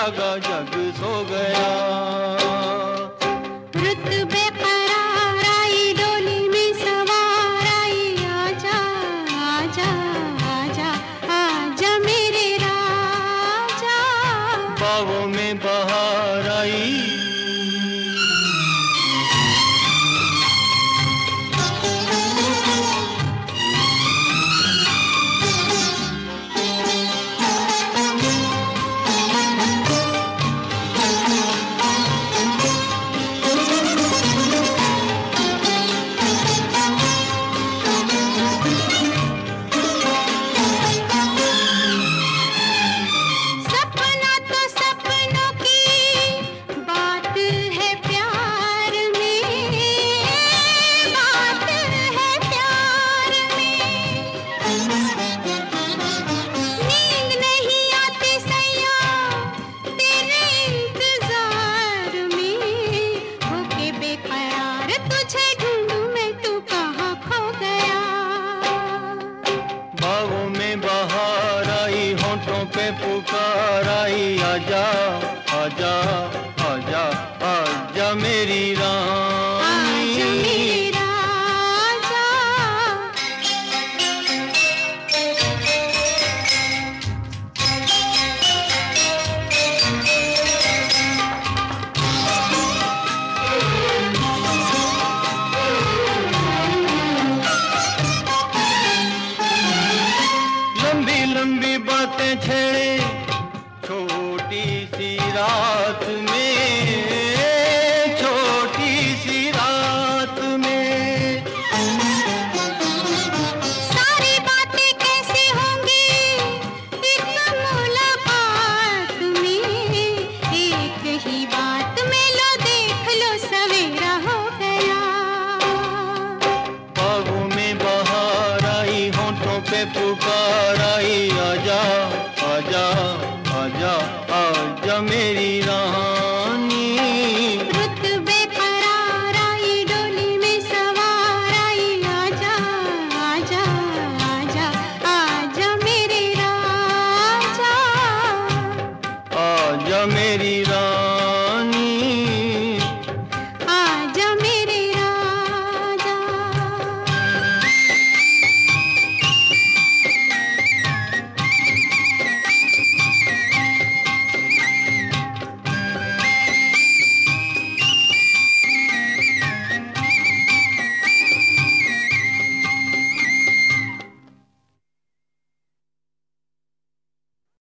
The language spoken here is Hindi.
जागा जग सो गया। रुत बेकरार आई डोली में सवार आई, आजा आजा आजा आजा मेरे राजा। बाहों में बहार आई, पे पुकार आई, आजा आजा आजा आजा मेरी रानी। लंबी लंबी बातें छेड़े छोटी सी रात में, छोटी सी रात में। सारी बातें कैसे होंगी एक मुलाकात में, एक ही बात में लो देख लो सवेरा हो गया। बाहों में बहार आई, होंठों पे पुकार आई, आजा आजा आजा आजा मेरी